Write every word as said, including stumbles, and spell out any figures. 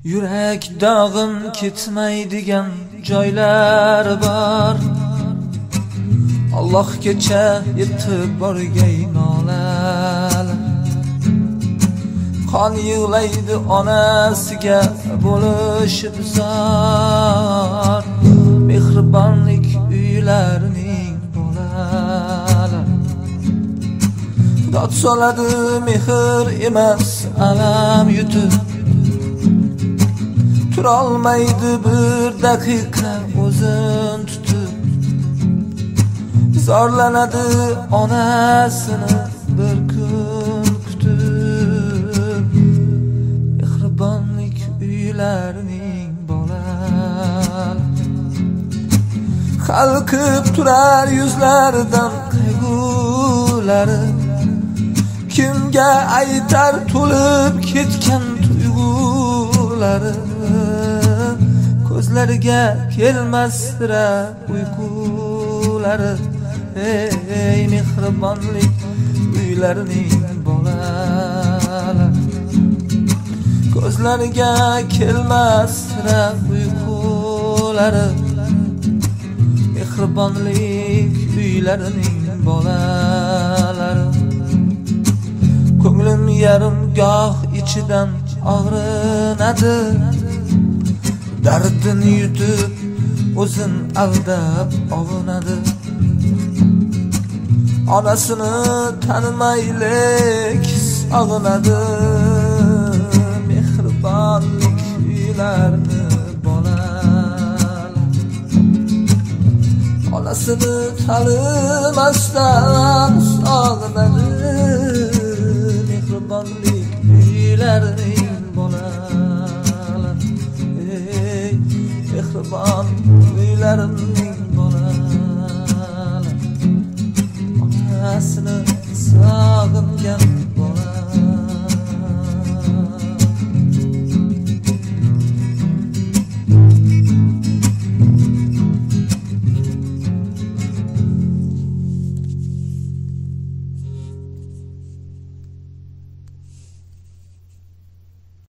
Yurak dog'im ketmaydigan joylar bor. Allohgacha yetib borgay nolalar. Qon yig'laydi onasiga bo'lishib zor. Mehribonlik uylarining bolalar. Dod soladi mehr emas alam yutib. Turolmaydi bir daqiqa o'zin tutib. Zorlanadi onasini bir kun kutib. Mehribonlik uylarining bolalar. Xalqib turar yuzlaridan qayg'ulari. Kimga aytar to'lib ketgan tuyg'ulari. Ko'zlariga kelmasdira uyqulari. Ey mehribonlik uylarining bolalar. Ko'zlariga kelmasdira uyqulari. Mehribonlik uylarining bolalar. Ko'nglim yarim goh ichidan og'rinadi. Dardini yutib o'zin aldab ovunadi. Onasini tanimaylik og'inadi. Mehribonlik uylarini bolalar. Onasini tanimasdan sog'inadi. Mehribonlik uylarining bolalar. Mehribon uylarim